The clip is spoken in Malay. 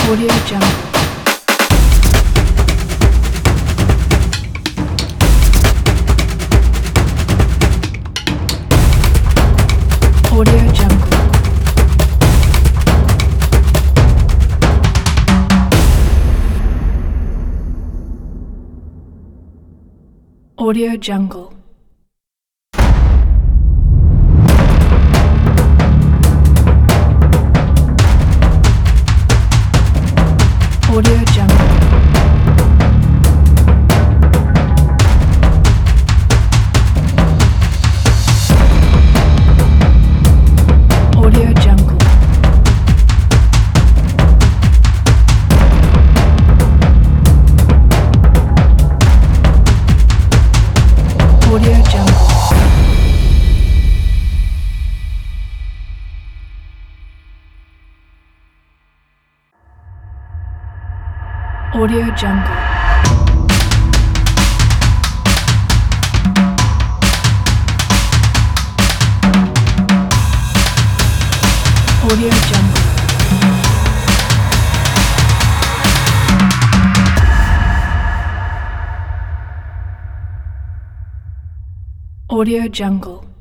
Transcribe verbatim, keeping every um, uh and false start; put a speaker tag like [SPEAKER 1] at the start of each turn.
[SPEAKER 1] Audio Jungle. Audio Jungle. Audio Jungle. Audio Jungle. Audio Jungle. Audio Jungle. Audio Jungle. Audio Jungle. Audio Jungle.